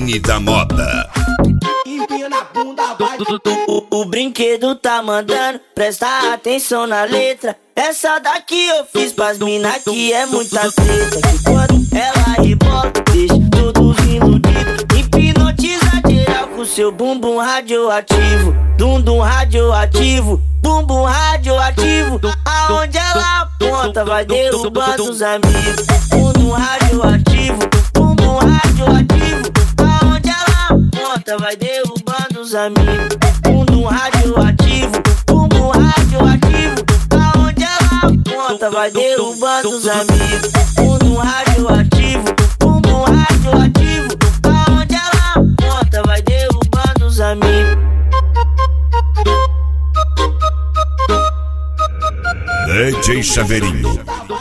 Vitrine da Moda. O brinquedo tá mandando, presta atenção na letra. Essa daqui eu fiz pras mina que é muita treta. Que quando ela rebola, deixa todos iludidos. Hipnotiza geral com seu bumbum radioativo. Dundum radioativo, bumbum radioativo. Aonde ela aponta vai derrubando os amigos. Bumbum radioativo, bumbum radioativo. Aonde ela aponta vai derrubando os amigos. Bumbum radioativo, bumbum radioativo. Aonde ela aponta vai derrubando os amigos. Bumbum radioativo, bumbum radioativo. Aonde ela aponta vai derrubando os amigos. DJ Chaveirinho.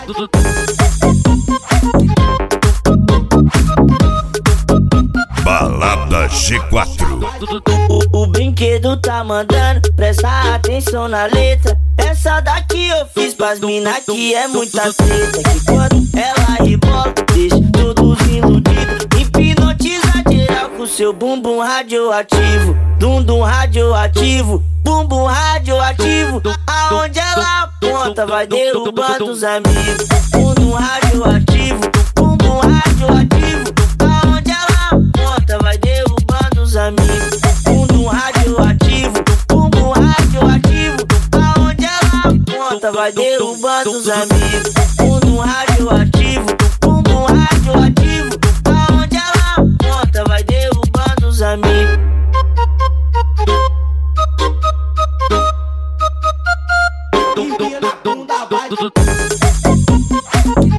Balada G4. O brinquedo tá mandando, presta atenção na letra. Essa daqui eu fiz pras mina que é muita treta. Que quando ela rebola, deixa todos iludidos. Hipnotiza geral com seu bumbum radioativo. Dundum radioativo, bumbum radioativo. Aonde ela aponta vai derrubando os amigos. Bumbum radioativo, bumbum radioativo. Aonde ela aponta vai derrubando os amigos. Bumbum radioativo, bumbum radioativo. Aonde ela aponta vai derrubando os amigos. Bumbum radioativo, bumbum radioativo. Aonde ela aponta vai derrubando os amigos.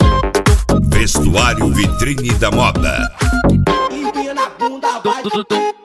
Vestuário Vitrine da Moda. Empina a bunda, vai.